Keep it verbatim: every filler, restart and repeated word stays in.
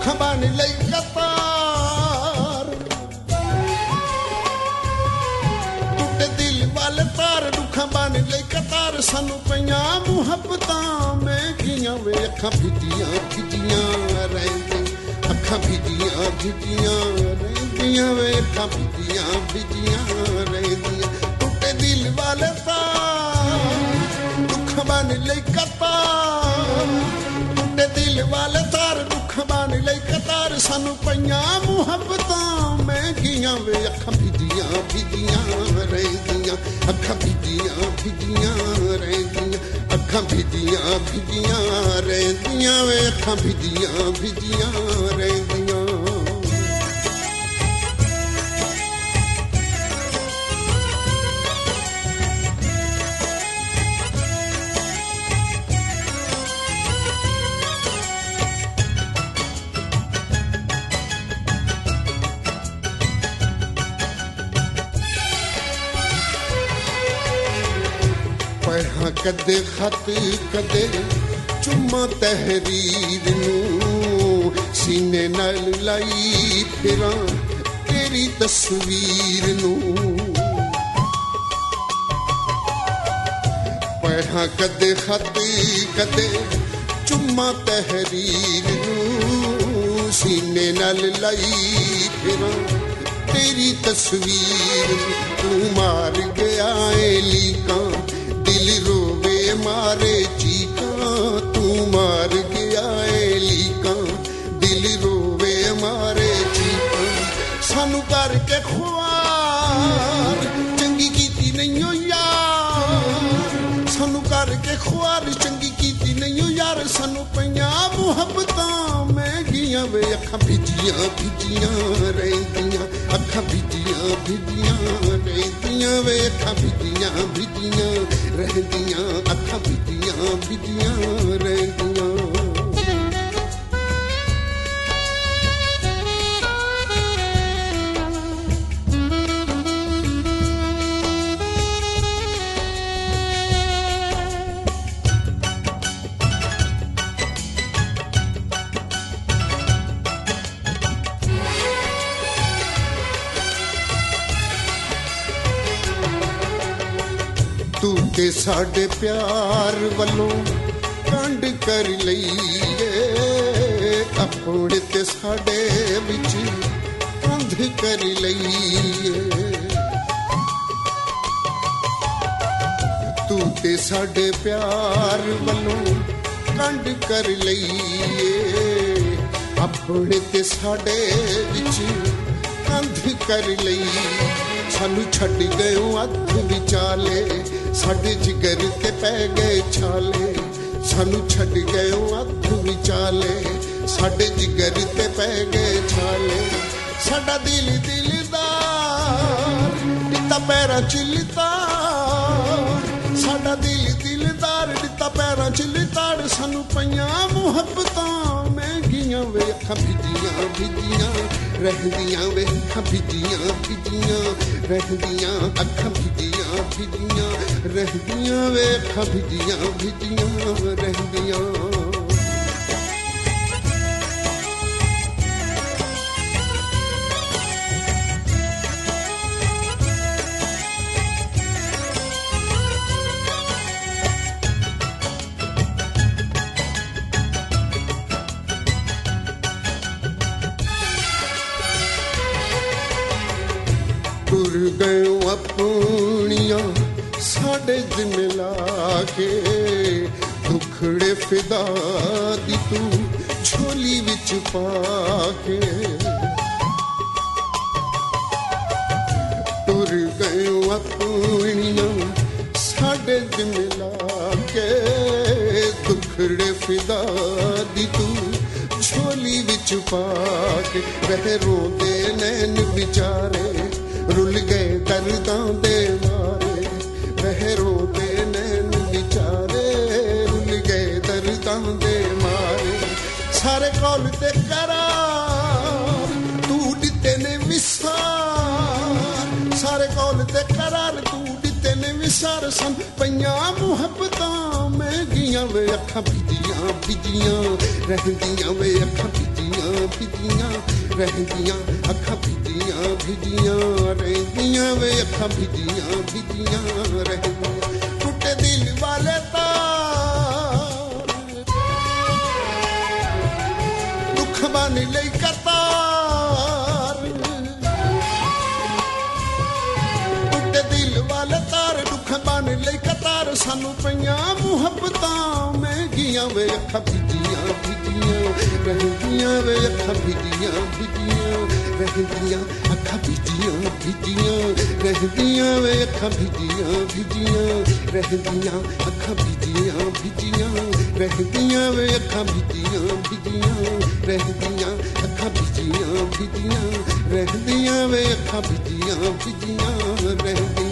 दुख बन लई कतार टूटे दिल वाले तार दुख बन लई कतार सानू पईयां मुहब्बतां महंगियां वे अखां भिजियां भिजियां रहिंदी अखां भिजियां भिजियां रहिंदियां वे अखां भिजियां भिजियां रहिंदियां टूटे दिल वाले तार दुख बन लई कतार टूटे दिल वाले तार दुख बन लई कतार सानू पईयां मुहब्बतां महंगियां वे अखां भिजियां भिजियां रहिंदियां अखां भिजियां भिजियां रहिंदियां अखां भिजियां भिजियां रहिंदियां वे अखां भिजियां भिजियां रहिंदियां पढ़ा कदे खत कदे चुम्मा तहरीर नू सीने नाल लाई फिरां तेरी तस्वीर नू पढ़ा कदे खत कदे चुम्मा तहरीर नू सीने नाल लाई फिरां तेरी तस्वीर तू मार गया ए लीकां दिल रोवे मारे चीकां तू मार गया ए लीकां दिल रोवे मारे चीकां सानू करके ख्वार चंगी कीती नहीं हो यार सानू करके ख्वार चंगी कीती नहीं हो यार सानू पईयां मुहब्बतां महंगियां वे अखां भिजियां भिजियां रहिंदियां अखां भिजियां भिजियां रहिंदियां वे अखां भिजियां भिजियां रहिंदियां अखां भिजियां भिजियां रहिंदियां तू ते साडे प्यार वल्लों कंड कर लईए अपने ते साडे विच कंध कर लईए तू ते साडे प्यार वल्लों कंड कर लईए अपने ते साडे विच कंध कर लई सानू छड्ड गयो अध विचाले साडे जिगर ते पै गए छाले सानू छड्ड गयो अध विचाले साडे जिगर ते पै गए छाले साडा दिल दिलदार दिता पैरां च लितार साडा दिल दिलदार दिता पैरां च लितार सानू पईयां मुहब्बतां महंगियां वे अखां भिजियां भिजियां रहिंदियां वे अखां भिजियां भिजियां रहिंदियां अखां भिजियां भिजियां रहिंदियां वे अखां भिजियां भिजियां रहिंदियां टुर गयो अपनियां साडे जिम्मे लाके दुखड़े फिदा दी तू झोली विच पाके टुर गयो अपनियां साडे जिम्मे लाके दुखड़े फिदा दी तू झोली विच पाके वह रोंदे नैन विचारे रुल गए दर्दां दे मारे वह रोंदे नैन विचारे रुल गए दर्दां दे मारे सारे कौल ते करार तू दिते ने विसार सारे कौल ते करार तू दिते ने विसार सन पईयां मुहब्बतां महंगियां वे अखां भिजियां भिजियां रहिंदियां वे अखां भिजियां भिजियां रहंदियां अखां भिजियां भिजियां रहंदियां वे अखां भिजियां भिजियां रहंदियां टूटे दिल वाले तार दुख बन लई कतार टूटे दिल वाले तार दुख बन लई कतार सानू पईयां मुहब्बतां महंगियां वे अखां भिजियां भिजियां रहंदियां वे अखां भिजियां भिजियां रहंदियां अखां भिजियां भिजियां रहंदियां वे अखां भिजियां भिजियां रहंदियां अखां भिजियां भिजियां रहंदियां वे अखां भिजियां भिजियां रहंदियां अखां भिजियां भिजियां रहंदियां वे अखां भिजियां भिजियां रहंदियां